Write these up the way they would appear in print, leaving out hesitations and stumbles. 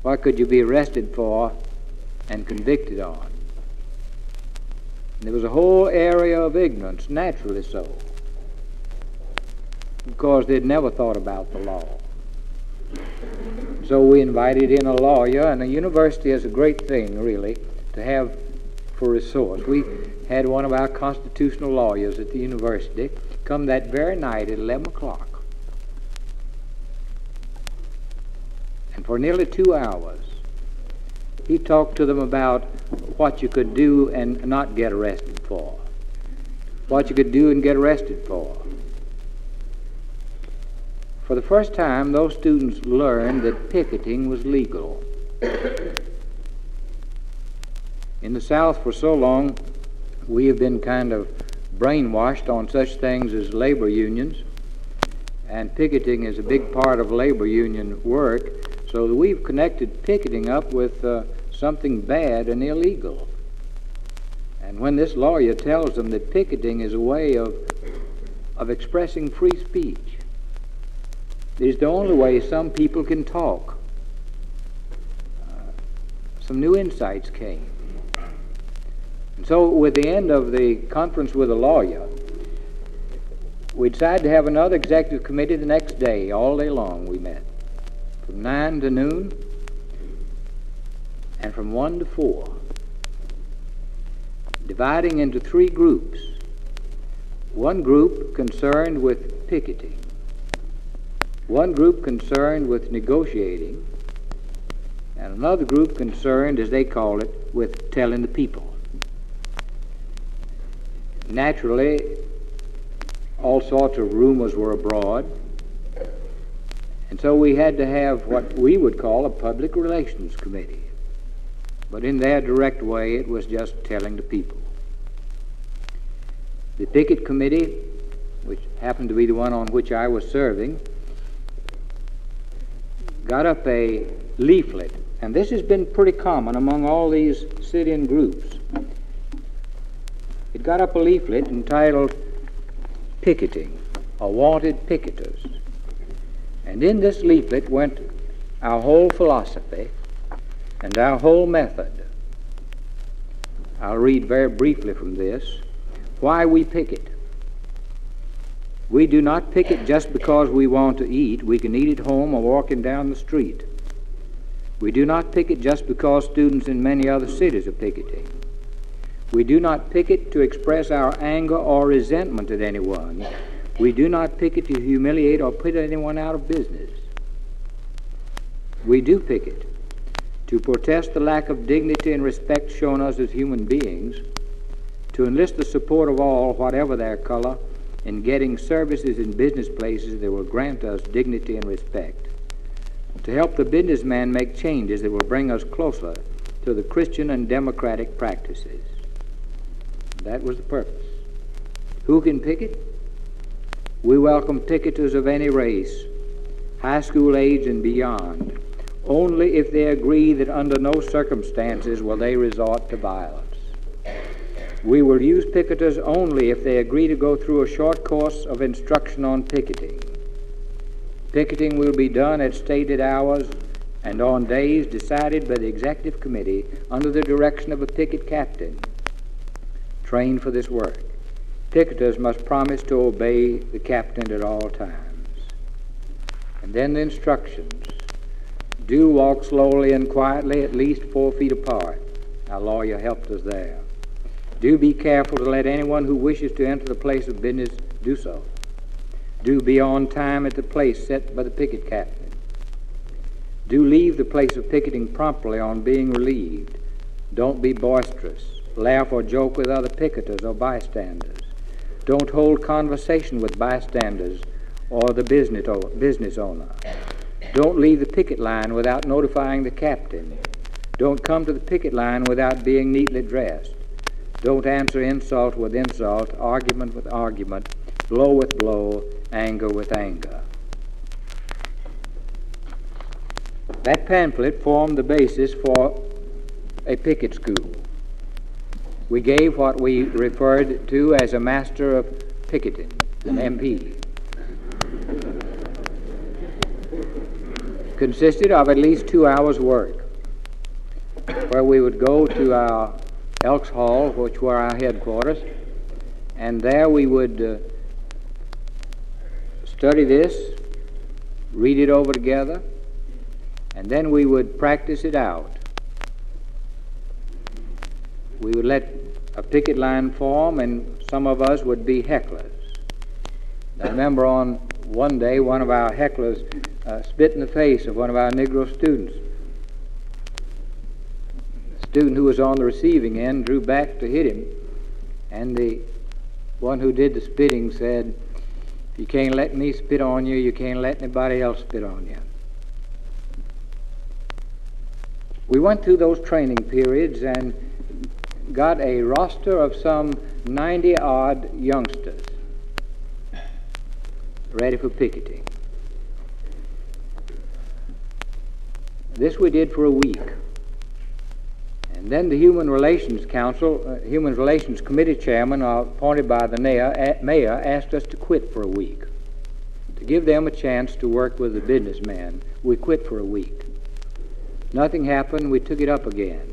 What could you be arrested for and convicted on? And there was a whole area of ignorance, naturally so, because they'd never thought about the law. So we invited in a lawyer, and a university is a great thing, really, to have for resource. We had one of our constitutional lawyers at the university come that very night at 11 o'clock. And for nearly 2 hours, he talked to them about what you could do and not get arrested for, what you could do and get arrested for. For the first time, those students learned that picketing was legal. In the South for so long, we have been kind of brainwashed on such things as labor unions, and picketing is a big part of labor union work, so that we've connected picketing up with something bad and illegal. And when this lawyer tells them that picketing is a way of expressing free speech, it is the only way some people can talk. Some new insights came. And so with the end of the conference with the lawyer, we decided to have another executive committee the next day. All day long we met, from 9 to noon and from 1 to 4, dividing into 3 groups. One group concerned with picketing, one group concerned with negotiating, and another group concerned, as they call it, with telling the people. Naturally, all sorts of rumors were abroad, and so we had to have what we would call a public relations committee. But in their direct way, it was just telling the people. The picket committee, which happened to be the one on which I was serving, got up a leaflet, and this has been pretty common among all these sit-in groups. It got up a leaflet entitled Picketing, or Wanted Picketers. And in this leaflet went our whole philosophy and our whole method. I'll read very briefly from this. Why we picket. We do not picket just because we want to eat. We can eat at home or walking down the street. We do not picket just because students in many other cities are picketing. We do not picket to express our anger or resentment at anyone. We do not picket to humiliate or put anyone out of business. We do picket to protest the lack of dignity and respect shown us as human beings, to enlist the support of all, whatever their color, in getting services in business places that will grant us dignity and respect, to help the businessman make changes that will bring us closer to the Christian and democratic practices. That was the purpose. Who can picket? We welcome picketers of any race, high school age and beyond, only if they agree that under no circumstances will they resort to violence. We will use picketers only if they agree to go through a short course of instruction on picketing. Picketing will be done at stated hours and on days decided by the executive committee under the direction of a picket captain trained for this work. Picketers must promise to obey the captain at all times. And then the instructions. Do walk slowly and quietly, at least 4 feet apart. Our lawyer helped us there. Do be careful to let anyone who wishes to enter the place of business do so. Do be on time at the place set by the picket captain. Do leave the place of picketing promptly on being relieved. Don't be boisterous. Laugh or joke with other picketers or bystanders. Don't hold conversation with bystanders or the business owner. Don't leave the picket line without notifying the captain. Don't come to the picket line without being neatly dressed. Don't answer insult with insult, argument with argument, blow with blow, anger with anger. That pamphlet formed the basis for a picket school. We gave what we referred to as a master of picketing, an MP. consisted of at least 2 hours' work, where we would go to our Elks Hall, which were our headquarters, and there we would study this, read it over together, and then we would practice it out. We would let a picket line form, and some of us would be hecklers. I remember on one day one of our hecklers spit in the face of one of our Negro students. The student who was on the receiving end drew back to hit him, and the one who did the spitting said, "If you can't let me spit on you, you can't let anybody else spit on you." We went through those training periods and got a roster of some 90-odd youngsters ready for picketing. This we did for a week. And then the Human Relations Committee chairman, appointed by the mayor, asked us to quit for a week. To give them a chance to work with the businessmen, we quit for a week. Nothing happened, we took it up again.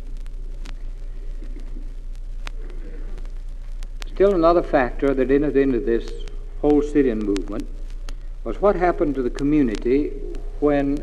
Still another factor that entered into this whole sit-in movement was what happened to the community when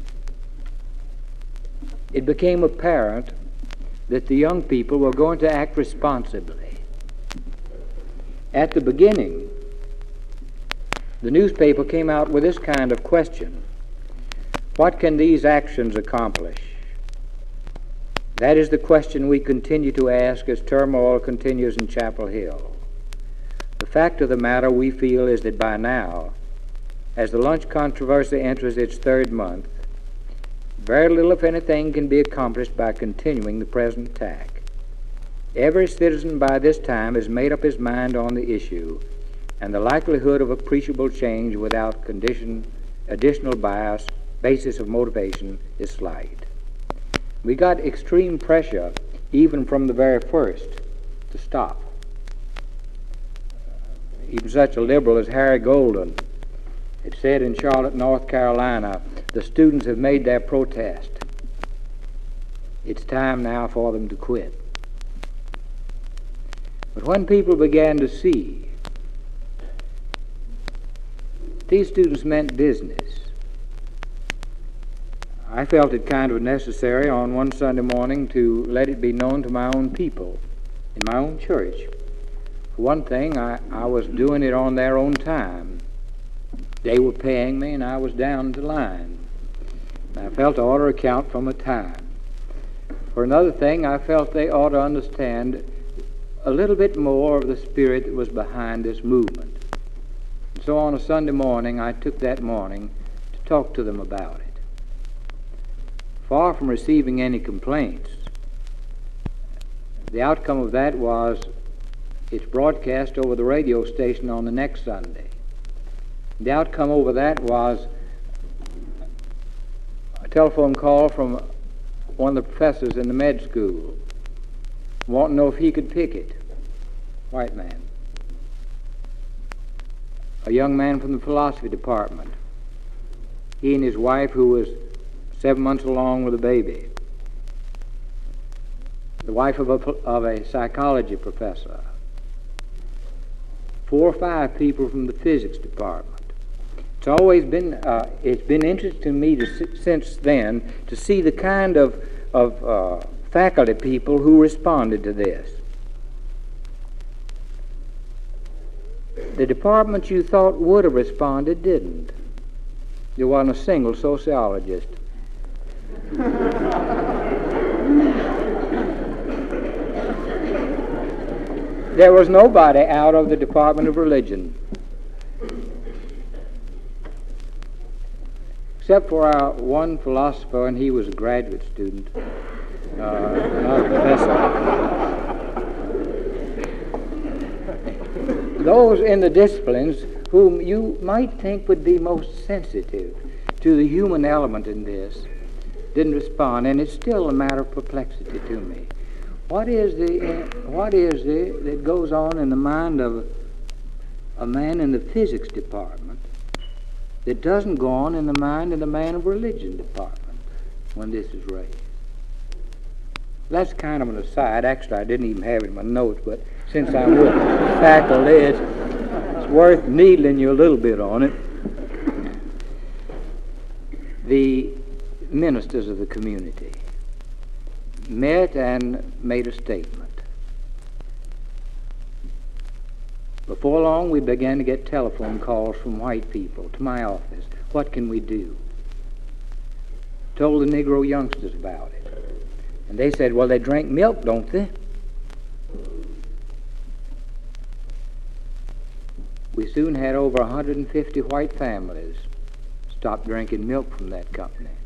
it became apparent that the young people were going to act responsibly. At the beginning, the newspaper came out with this kind of question: what can these actions accomplish? That is the question we continue to ask as turmoil continues in Chapel Hill. The fact of the matter, we feel, is that by now, as the lunch controversy enters its 3rd month, very little, if anything, can be accomplished by continuing the present tack. Every citizen by this time has made up his mind on the issue, and the likelihood of appreciable change without additional basis of motivation is slight. We got extreme pressure, even from the very first, to stop. Even such a liberal as Harry Golden had said in Charlotte, North Carolina, the students have made their protest. It's time now for them to quit. But when people began to see these students meant business, I felt it kind of necessary on one Sunday morning to let it be known to my own people in my own church. For one thing, I was doing it on their own time. They were paying me, and I was down the line. I felt I ought to account for my time. For another thing, I felt they ought to understand a little bit more of the spirit that was behind this movement. And so on a Sunday morning, I took that morning to talk to them about it. Far from receiving any complaints, the outcome of that was its broadcast over the radio station on the next Sunday. The outcome over that was a telephone call from one of the professors in the med school, wanting to know if he could picket. White man. A young man from the philosophy department. He and his wife, who was 7 months along with a baby. The wife of a psychology professor. 4 or 5 people from the physics department. It's always been interesting to me since then to see the kind of faculty people who responded to this. The department you thought would have responded didn't. There wasn't a single sociologist. There was nobody out of the Department of Religion. Except for our one philosopher, and he was a graduate student, not a professor. Those in the disciplines whom you might think would be most sensitive to the human element in this didn't respond, and it's still a matter of perplexity to me. What is it that goes on in the mind of a man in the physics department that doesn't go on in the mind of the man of religion department when this is raised. That's kind of an aside. Actually, I didn't even have it in my notes, but since I'm with faculty, it's worth needling you a little bit on it. The ministers of the community met and made a statement. Before long, we began to get telephone calls from white people to my office. What can we do? Told the Negro youngsters about it. And they said, well, they drink milk, don't they? We soon had over 150 white families stop drinking milk from that company.